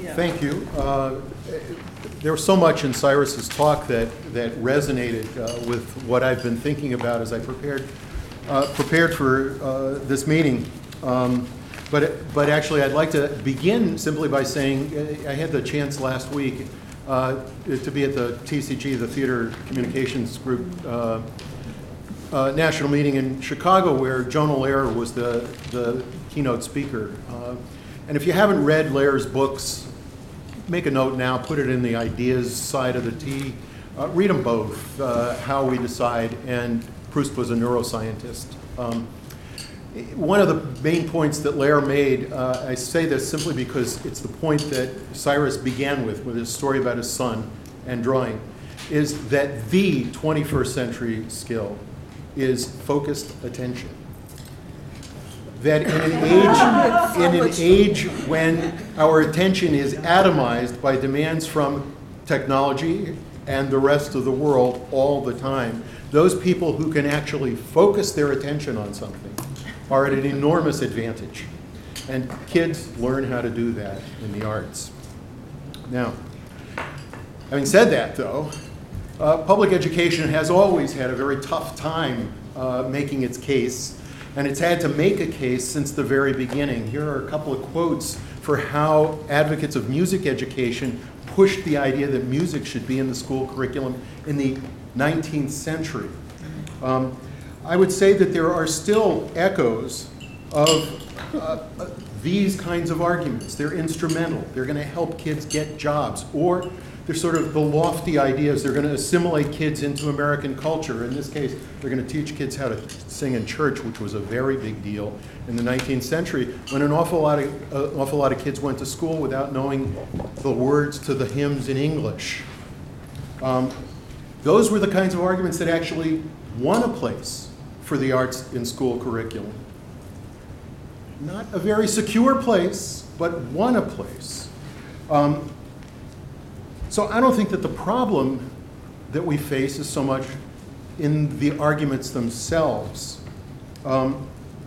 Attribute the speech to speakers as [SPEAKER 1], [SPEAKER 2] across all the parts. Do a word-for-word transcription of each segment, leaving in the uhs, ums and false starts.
[SPEAKER 1] Yeah.
[SPEAKER 2] Thank you. Uh, there was so much in Cyrus's talk that, that resonated uh, with what I've been thinking about as I prepared, uh, prepared for uh, this meeting. Um, but, but actually, I'd like to begin simply by saying uh, I had the chance last week uh, to be at the T C G, the Theater Communications Group, uh, uh, national meeting in Chicago, where Jonah Lehrer was the, the keynote speaker. Uh, and if you haven't read Lehrer's books, make a note now, put it in the ideas side of the T. Uh, read them both, uh, How We Decide, and Proust Was a Neuroscientist. Um, one of the main points that Lehrer made, uh, I say this simply because it's the point that Cyrus began with, with his story about his son and drawing, is that the twenty-first century skill is focused attention. That in an age, in an age when our attention is atomized by demands from technology and the rest of the world all the time, those people who can actually focus their attention on something are at an enormous advantage. And kids learn how to do that in the arts. Now, having said that, though, uh, public education has always had a very tough time uh, making its case. And it's had to make a case since the very beginning. Here are a couple of quotes for how advocates of music education pushed the idea that music should be in the school curriculum in the nineteenth century. Um, I would say that there are still echoes of uh, uh, these kinds of arguments. They're instrumental. They're going to help kids get jobs. Or they're sort of the lofty ideas. They're going to assimilate kids into American culture. In this case, they're going to teach kids how to sing in church, which was a very big deal in the nineteenth century, when an awful lot of, uh, awful lot of kids went to school without knowing the words to the hymns in English. Um, those were the kinds of arguments that actually won a place for the arts in school curriculum. Not a very secure place, but won a place. Um, So I don't think that the problem that we face is so much in the arguments themselves. Um,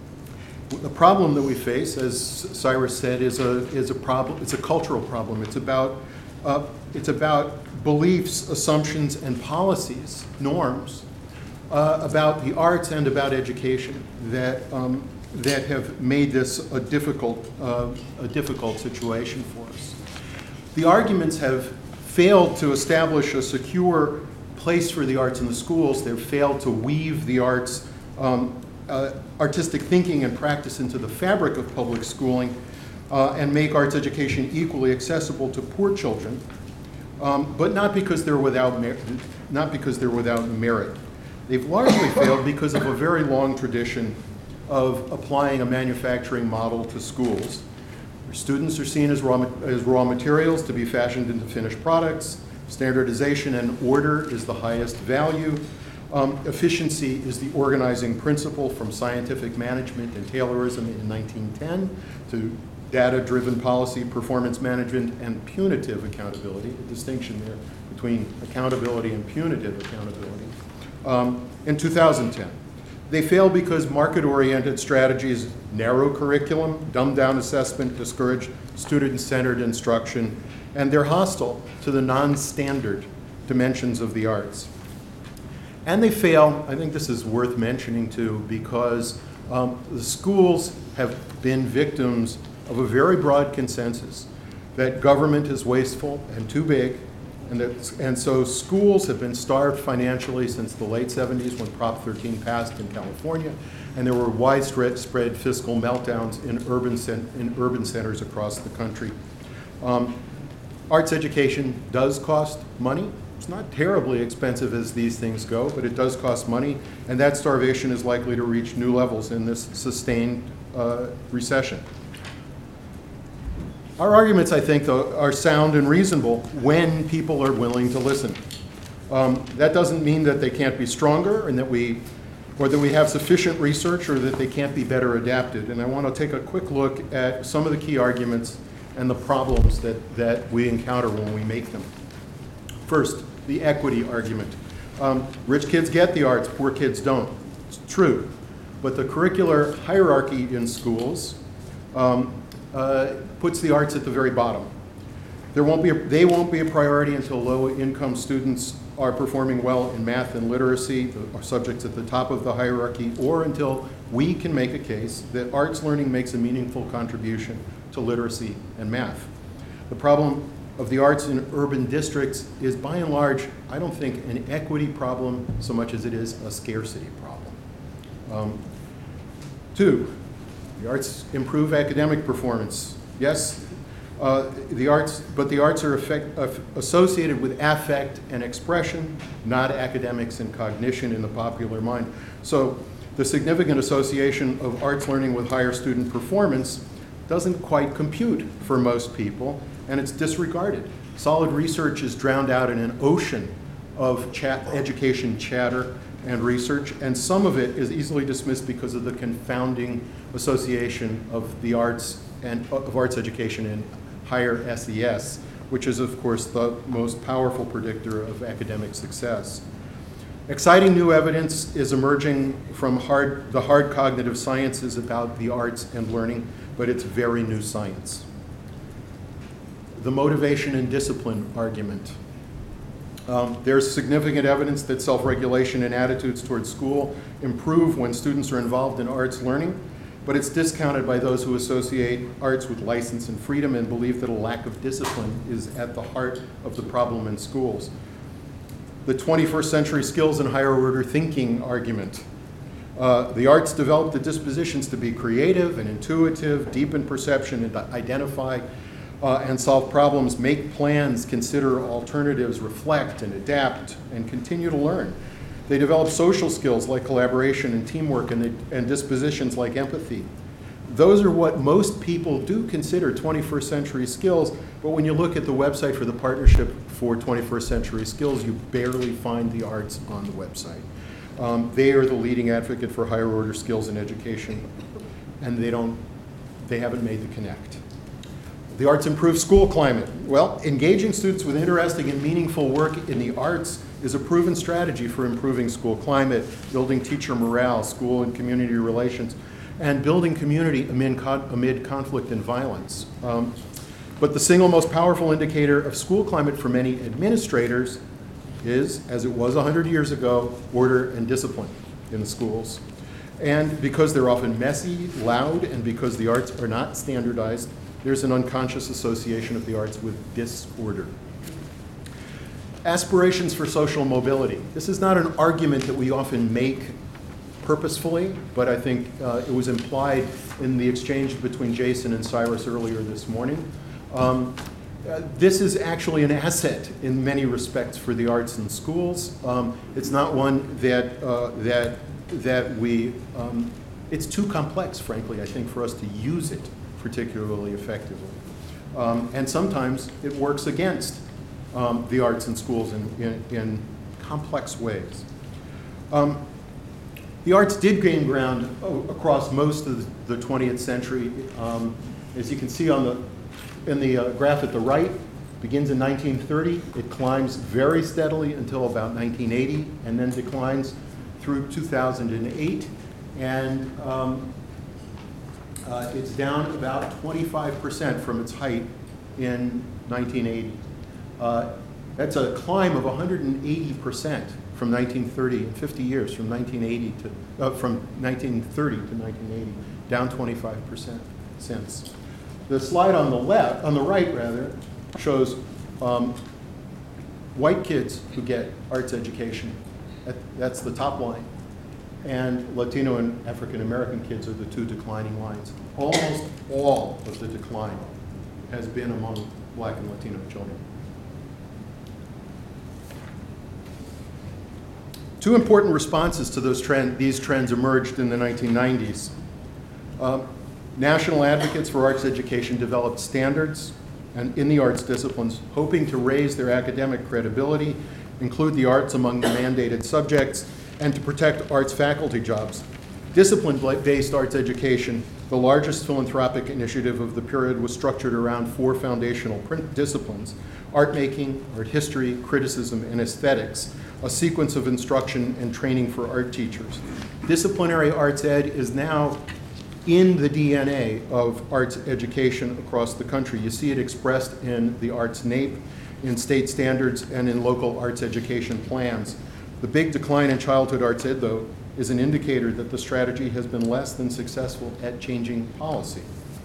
[SPEAKER 2] the problem that we face, as Cyrus said, is a is a problem. It's a cultural problem. It's about uh, it's about beliefs, assumptions, and policies, norms uh, about the arts and about education that um, that have made this a difficult uh, a difficult situation for us. The arguments have failed to establish a secure place for the arts in the schools. They've failed to weave the arts, um, uh, artistic thinking and practice into the fabric of public schooling uh, and make arts education equally accessible to poor children, um, but not because they're without mer- not because they're without merit. They've largely failed because of a very long tradition of applying a manufacturing model to schools. Students are seen as raw, as raw materials to be fashioned into finished products. Standardization and order is the highest value. Um, efficiency is the organizing principle, from scientific management and Taylorism in nineteen ten to data-driven policy, performance management, and punitive accountability, a distinction there between accountability and punitive accountability, um, in two thousand ten. They fail because market-oriented strategies, narrow curriculum, dumbed-down assessment, discourage student-centered instruction, and they're hostile to the non-standard dimensions of the arts. And they fail, I think this is worth mentioning too, because um, the schools have been victims of a very broad consensus that government is wasteful and too big, And, that, and so schools have been starved financially since the late seventies when Prop thirteen passed in California, and there were widespread spread fiscal meltdowns in urban, in urban centers across the country. Um, arts education does cost money. It's not terribly expensive as these things go, but it does cost money, and that starvation is likely to reach new levels in this sustained uh, recession. Our arguments, I think, though, are sound and reasonable when people are willing to listen. Um, that doesn't mean that they can't be stronger and that we, or that we have sufficient research or that they can't be better adapted. And I want to take a quick look at some of the key arguments and the problems that, that we encounter when we make them. First, the equity argument. Um, rich kids get the arts, poor kids don't. It's true. But the curricular hierarchy in schools um, uh, puts the arts at the very bottom. There won't be a, they won't be a priority until low-income students are performing well in math and literacy, the subjects at the top of the hierarchy, or until we can make a case that arts learning makes a meaningful contribution to literacy and math. The problem of the arts in urban districts is, by and large, I don't think an equity problem so much as it is a scarcity problem. Um, two, the arts improve academic performance. Yes, uh, the arts, but the arts are effect, uh, associated with affect and expression, not academics and cognition in the popular mind. So the significant association of arts learning with higher student performance doesn't quite compute for most people, and it's disregarded. Solid research is drowned out in an ocean of chat, education chatter and research, and some of it is easily dismissed because of the confounding association of the arts and of arts education and higher S E S, which is, of course, the most powerful predictor of academic success. Exciting new evidence is emerging from hard, the hard cognitive sciences about the arts and learning, but it's very new science. The motivation and discipline argument. Um, there's significant evidence that self-regulation and attitudes towards school improve when students are involved in arts learning, but it's discounted by those who associate arts with license and freedom and believe that a lack of discipline is at the heart of the problem in schools. The twenty-first century skills and higher order thinking argument. Uh, the arts develop the dispositions to be creative and intuitive, deep in perception, and to identify uh, and solve problems, make plans, consider alternatives, reflect and adapt, and continue to learn. They develop social skills like collaboration and teamwork, and, the, and dispositions like empathy. Those are what most people do consider twenty-first century skills, but when you look at the website for the Partnership for twenty-first century Skills, you barely find the arts on the website. Um, they are the leading advocate for higher order skills in education, and they don't, they haven't made the connect. The arts improve school climate. Well, engaging students with interesting and meaningful work in the arts is a proven strategy for improving school climate, building teacher morale, school and community relations, and building community amid, con amid conflict and violence. Um, but the single most powerful indicator of school climate for many administrators is, as it was one hundred years ago, order and discipline in the schools. And because they're often messy, loud, and because the arts are not standardized, there's an unconscious association of the arts with disorder. Aspirations for social mobility. This is not an argument that we often make purposefully, but I think uh, it was implied in the exchange between Jason and Cyrus earlier this morning. Um, uh, this is actually an asset in many respects for the arts in schools. Um, it's not one that, uh, that, that we, um, it's too complex, frankly, I think, for us to use it particularly effectively. Um, and sometimes it works against um, the arts in schools in, in, in complex ways. Um, the arts did gain ground oh, across most of the twentieth century. Um, as you can see on the, in the uh, graph at the right, begins in nineteen thirty. It climbs very steadily until about nineteen eighty, and then declines through two thousand eight. And um, Uh, it's down about twenty-five percent from its height in nineteen eighty. Uh, that's a climb of one hundred eighty percent from nineteen thirty, in fifty years, from nineteen eighty to, uh, from nineteen thirty to nineteen eighty, down twenty-five percent since. The slide on the left, on the right rather, shows um, white kids who get arts education. That, that's the top line. And Latino and African American kids are the two declining lines. Almost all of the decline has been among Black and Latino children. Two important responses to those trend, these trends emerged in the nineteen nineties. Um, national advocates for arts education developed standards and in the arts disciplines, hoping to raise their academic credibility, include the arts among the mandated subjects, and to protect arts faculty jobs. Discipline-based arts education, the largest philanthropic initiative of the period, was structured around four foundational disciplines: art making, art history, criticism, and aesthetics, a sequence of instruction and training for art teachers. Disciplinary arts ed is now in the D N A of arts education across the country. You see it expressed in the Arts NAEP, in state standards, and in local arts education plans. The big decline in childhood arts ed, though, is an indicator that the strategy has been less than successful at changing policy.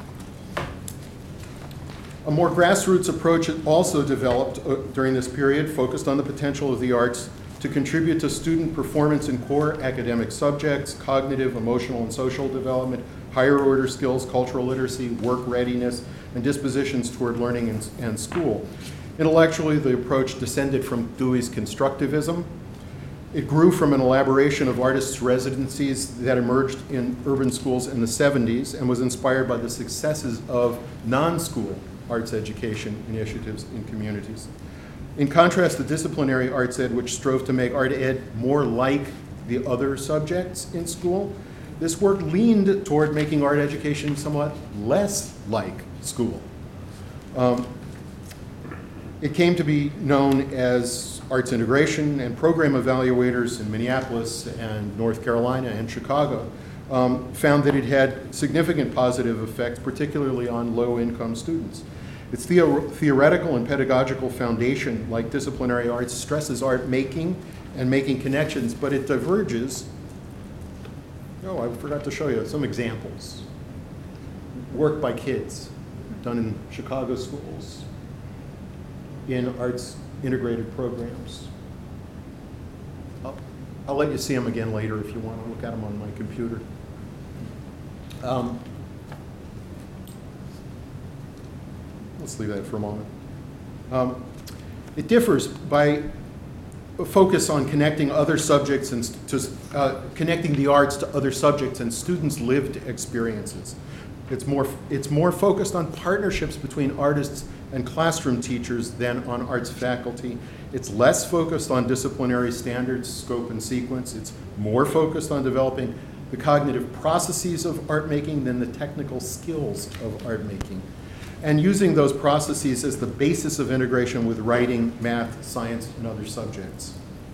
[SPEAKER 2] A more grassroots approach also developed uh, during this period, focused on the potential of the arts to contribute to student performance in core academic subjects, cognitive, emotional, and social development, higher order skills, cultural literacy, work readiness, and dispositions toward learning and, and school. Intellectually, the approach descended from Dewey's constructivism. It grew from an elaboration of artists' residencies that emerged in urban schools in the seventies and was inspired by the successes of non-school arts education initiatives in communities. In contrast to disciplinary arts ed, which strove to make art ed more like the other subjects in school, this work leaned toward making art education somewhat less like school. Um, it came to be known as arts integration, and program evaluators in Minneapolis and North Carolina and Chicago um, found that it had significant positive effects, particularly on low-income students. Its theo theoretical and pedagogical foundation, like disciplinary arts, stresses art making and making connections, but it diverges. Oh, I forgot to show you some examples. Work by kids, done in Chicago schools, in arts integrated programs. I'll, I'll let you see them again later if you want to look at them on my computer. Um, Let's leave that for a moment. Um, it differs by a focus on connecting other subjects and to uh, connecting the arts to other subjects and students' lived experiences. It's more, it's more focused on partnerships between artists and classroom teachers than on arts faculty. It's less focused on disciplinary standards, scope, and sequence. It's more focused on developing the cognitive processes of art making than the technical skills of art making, and using those processes as the basis of integration with writing, math, science, and other subjects.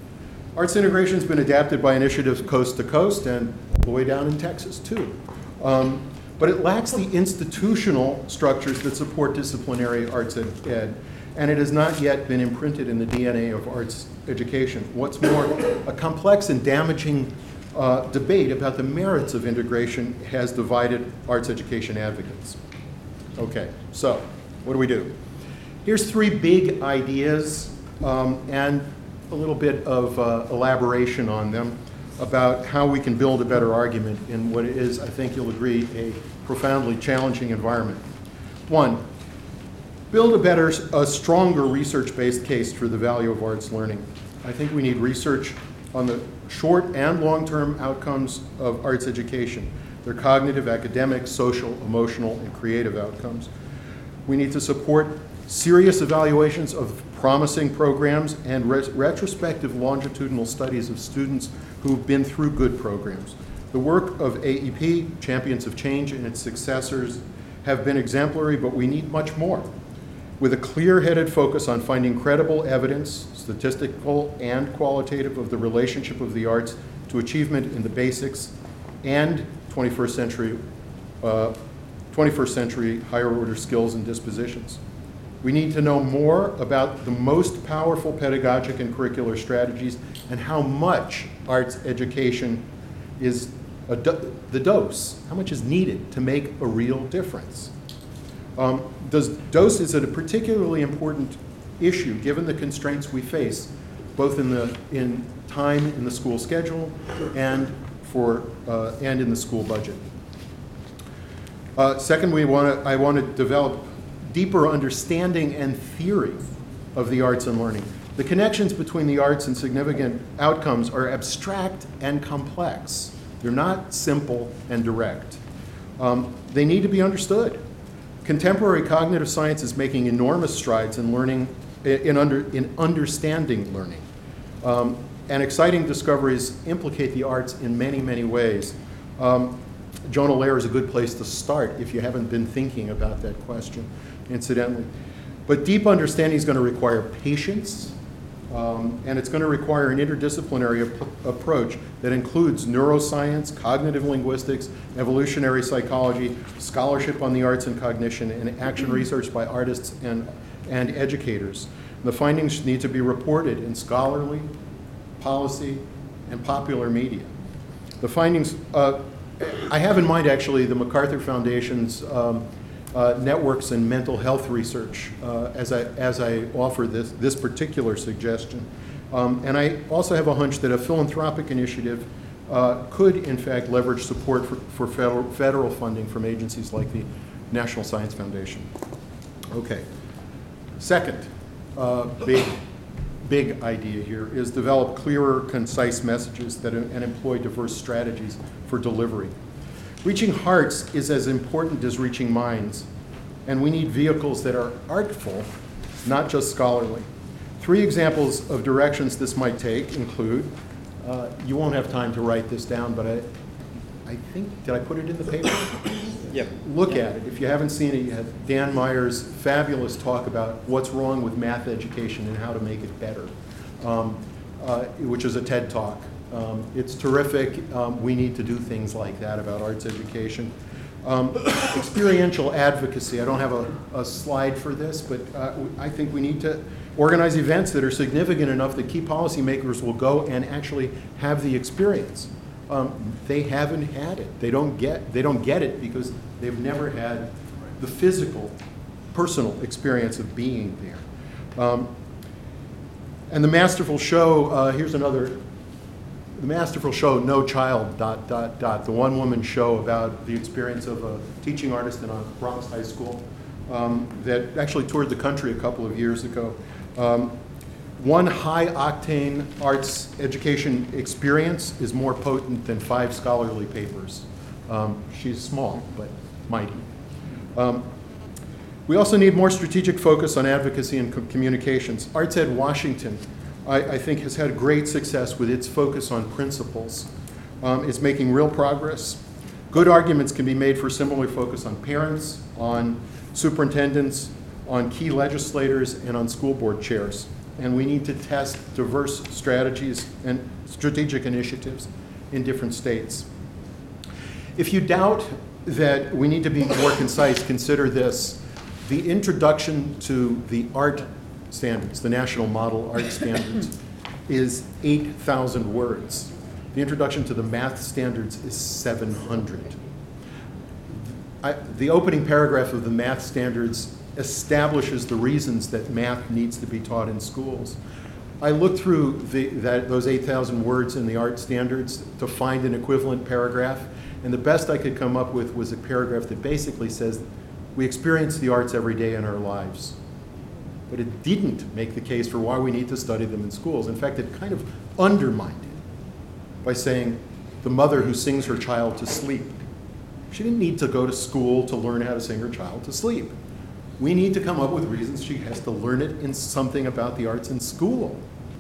[SPEAKER 2] Arts integration has been adapted by initiatives coast to coast and all the way down in Texas, too. Um, but it lacks the institutional structures that support disciplinary arts ed, ed, and it has not yet been imprinted in the D N A of arts education. What's more, a complex and damaging uh, debate about the merits of integration has divided arts education advocates. Okay, so what do we do? Here's three big ideas um, and a little bit of uh, elaboration on them about how we can build a better argument in what is, I think you'll agree, a profoundly challenging environment. One, build a better, a stronger research-based case for the value of arts learning. I think we need research on the short and long-term outcomes of arts education. Their cognitive, academic, social, emotional, and creative outcomes. We need to support serious evaluations of promising programs and ret retrospective longitudinal studies of students who've been through good programs. The work of A E P, Champions of Change, and its successors have been exemplary, but we need much more. With a clear-headed focus on finding credible evidence, statistical and qualitative, of the relationship of the arts to achievement in the basics and twenty-first century, uh, twenty-first century higher order skills and dispositions. We need to know more about the most powerful pedagogic and curricular strategies and how much arts education is a do the dose, how much is needed to make a real difference. Um, does dose is a particularly important issue given the constraints we face, both in the in time in the school schedule and for uh, and in the school budget. Uh, second, we want to I want to develop deeper understanding and theory of the arts and learning. The connections between the arts and significant outcomes are abstract and complex. They're not simple and direct. Um, they need to be understood. Contemporary cognitive science is making enormous strides in learning, in, under, in understanding learning. Um, and exciting discoveries implicate the arts in many, many ways. Um, Jonah Lehrer is a good place to start if you haven't been thinking about that question, incidentally. But deep understanding is going to require patience, Um, and it's going to require an interdisciplinary ap approach that includes neuroscience, cognitive linguistics, evolutionary psychology, scholarship on the arts and cognition, and action research by artists and, and educators. The findings need to be reported in scholarly, policy, and popular media. The findings, uh, I have in mind actually the MacArthur Foundation's um, uh, networks and mental health research uh, as, I, as I offer this, this particular suggestion. Um, and I also have a hunch that a philanthropic initiative uh, could in fact leverage support for, for federal, federal funding from agencies like the National Science Foundation. Okay. Second uh, big, big idea here is develop clearer, concise messages that, and employ diverse strategies for delivery. Reaching hearts is as important as reaching minds, and we need vehicles that are artful, not just scholarly. Three examples of directions this might take include, uh, you won't have time to write this down, but I, I think, did I put it in the paper?
[SPEAKER 1] Yep.
[SPEAKER 2] Look at it. If you haven't seen it yet, Dan Meyer's fabulous talk about what's wrong with math education and how to make it better, um, uh, which is a TED Talk. Um, it's terrific. Um, we need to do things like that about arts education. Um, experiential advocacy. I don't have a, a slide for this, but uh, I think we need to organize events that are significant enough that key policymakers will go and actually have the experience. Um, they haven't had it. They don't get, they don't get it because they've never had the physical, personal experience of being there. Um, and the masterful show, uh, here's another, the masterful show, No Child, dot, dot, dot, the one-woman show about the experience of a teaching artist in a Bronx high school um, that actually toured the country a couple of years ago. Um, One high-octane arts education experience is more potent than five scholarly papers. Um, she's small, but mighty. Um, we also need more strategic focus on advocacy and co communications. ArtsEd Washington, I, I think, has had great success with its focus on principles. Um, it's making real progress. Good arguments can be made for similar focus on parents, on superintendents, on key legislators, and on school board chairs. And we need to test diverse strategies and strategic initiatives in different states. If you doubt that we need to be more concise, consider this. The introduction to the art standards, the National Model Art Standards, is eight thousand words. The introduction to the math standards is seven hundred. I, the opening paragraph of the math standards establishes the reasons that math needs to be taught in schools. I looked through the, that, those eight thousand words in the art standards to find an equivalent paragraph, and the best I could come up with was a paragraph that basically says, we experience the arts every day in our lives. But it didn't make the case for why we need to study them in schools. In fact, it kind of undermined it by saying, the mother who sings her child to sleep. She didn't need to go to school to learn how to sing her child to sleep. We need to come up with reasons she has to learn it in something about the arts in school.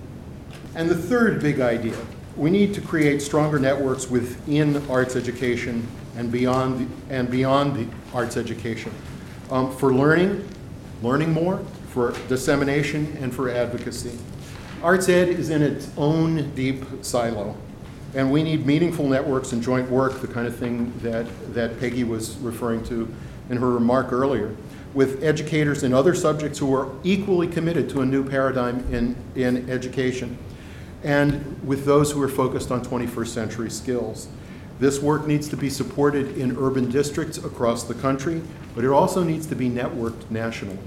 [SPEAKER 2] And the third big idea, we need to create stronger networks within arts education and beyond the, and beyond the arts education um, for learning, learning more, for dissemination, and for advocacy. ArtsEd is in its own deep silo, and we need meaningful networks and joint work, the kind of thing that, that Peggy was referring to in her remark earlier, with educators in other subjects who are equally committed to a new paradigm in, in education, and with those who are focused on twenty-first century skills. This work needs to be supported in urban districts across the country, but it also needs to be networked nationally.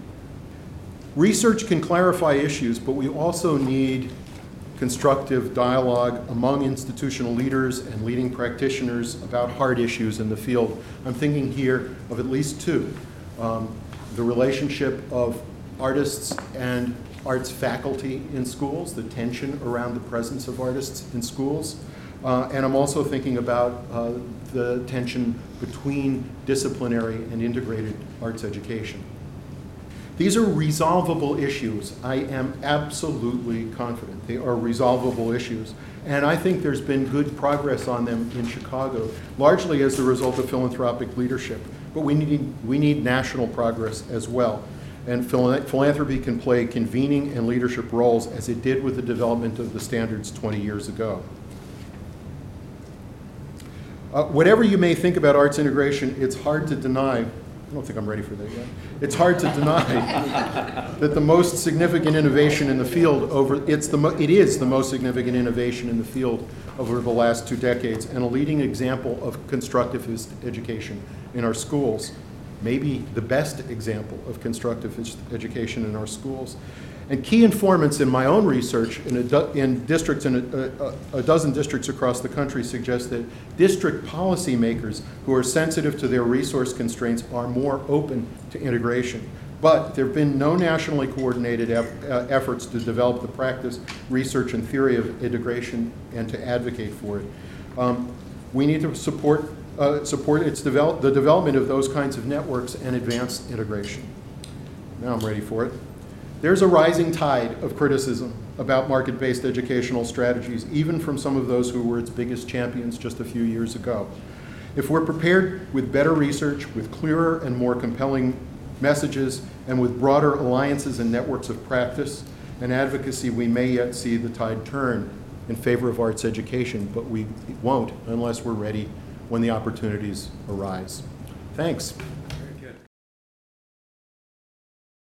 [SPEAKER 2] Research can clarify issues, but we also need constructive dialogue among institutional leaders and leading practitioners about hard issues in the field. I'm thinking here of at least two. Um, the relationship of artists and arts faculty in schools, the tension around the presence of artists in schools. Uh, and I'm also thinking about uh, the tension between disciplinary and integrated arts education. These are resolvable issues. I am absolutely confident they are resolvable issues. And I think there's been good progress on them in Chicago, largely as the result of philanthropic leadership. But we need, we need national progress as well. and phila- philanthropy can play convening and leadership roles as it did with the development of the standards twenty years ago. Uh, whatever you may think about arts integration, it's hard to deny, I don't think I'm ready for that yet, it's hard to deny that the most significant innovation in the field over, it's the mo it is the most significant innovation in the field over the last two decades and a leading example of constructivist education in our schools. Maybe the best example of constructivist education in our schools. And key informants in my own research in, a do, in districts, in a, a, a dozen districts across the country suggest that district policymakers who are sensitive to their resource constraints are more open to integration. But there have been no nationally coordinated eff, uh, efforts to develop the practice, research, and theory of integration and to advocate for it. Um, we need to support Uh, support its develop, the development of those kinds of networks and advance integration. Now I'm ready for it. There's a rising tide of criticism about market-based educational strategies, even from some of those who were its biggest champions just a few years ago. If we're prepared with better research, with clearer and more compelling messages, and with broader alliances and networks of practice and advocacy, we may yet see the tide turn in favor of arts education, but we won't unless we're ready when the opportunities arise. Thanks.